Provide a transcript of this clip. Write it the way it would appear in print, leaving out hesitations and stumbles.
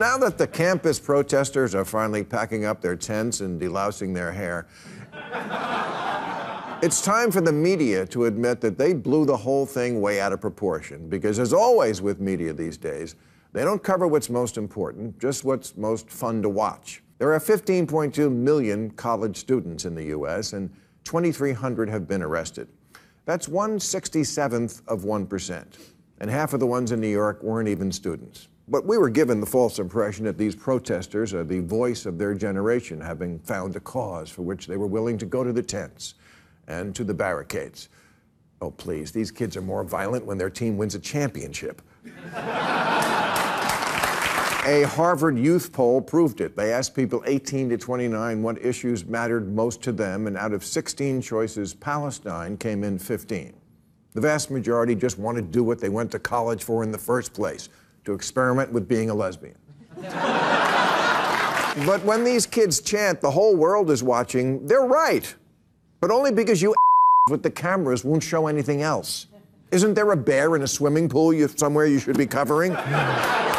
Now that the campus protesters are finally packing up their tents and delousing their hair, it's time for the media to admit that they blew the whole thing way out of proportion. Because as always with media these days, they don't cover what's most important, just what's most fun to watch. There are 15.2 million college students in the U.S., and 2,300 have been arrested. That's 1/67th of 1%. And half of the ones in New York weren't even students. But we were given the false impression that these protesters are the voice of their generation, having found a cause for which they were willing to go to the tents and to the barricades. Oh, please, these kids are more violent when their team wins a championship. A Harvard youth poll proved it. They asked people 18 to 29 what issues mattered most to them, and out of 16 choices, Palestine came in 15. The vast majority just want to do what they went to college for in the first place, to experiment with being a lesbian. But when these kids chant, the whole world is watching, they're right. But only because you with the cameras won't show anything else. Isn't there a bear in a swimming pool somewhere you should be covering?